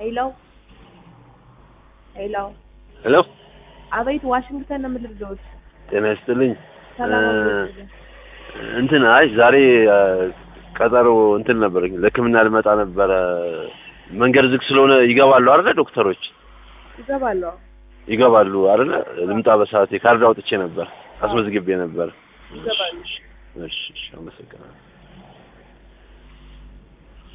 ሄሎ ሄሎ ሄሎ አቤት ዋሽንግተን ነው የምልልዎት ጤና ይስጥልኝ ሰላም እንትን አይ ዛሬ ቀጠሮ እንትን ነበረኝ ለህክምና ልመጣ ነበር መንገድ ዝግ ስለሆነ ይገባሉ አይደል ዶክተሮች ይገባሉ አይደል ልምጣ በሰዓቴ ካርድ አውጥቼ ነበር አስመዝግቤ ነበር ይገባሉ እሺ አመሰግናለሁ